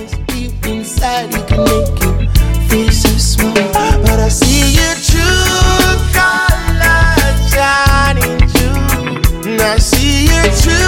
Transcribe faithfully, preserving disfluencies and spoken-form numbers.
happiness deep inside, it can make you feel so small. But I see your true colors shining through, and I see your true